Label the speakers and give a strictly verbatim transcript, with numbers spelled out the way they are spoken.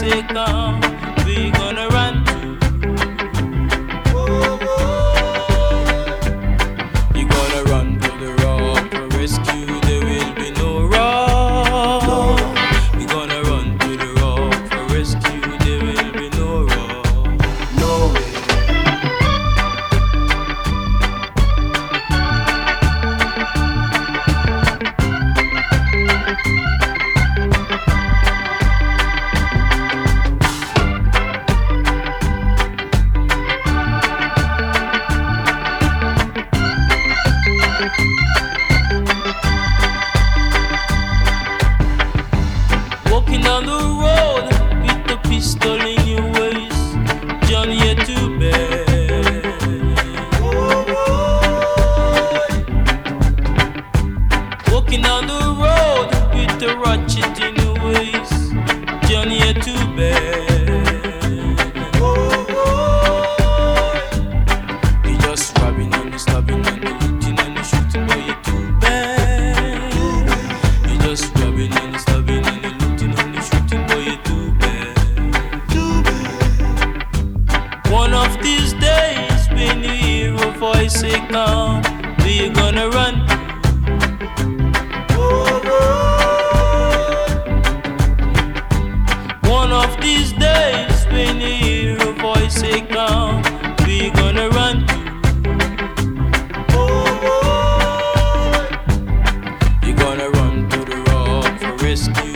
Speaker 1: say come, we gonna run to. You gonna run to the rock for rescue, there will be no rock. We gonna run to the rock for rescue, there will be no rock.
Speaker 2: No way.
Speaker 1: Walking down the road with the pistol in your waist, Johnny had to bed. Walking down the road with the ratchet in your waist, Johnny had to bed. You just robbing and you stabbing and you looting and you shooting, boy, you too bad. You just robbing and you stabbing and you looting and you shooting, boy, you too bad. One of these days, when you hear a voice say come, we're gonna run. One of these days, when you hear a voice say come, we're gonna run. You're gonna run to the rock for rescue.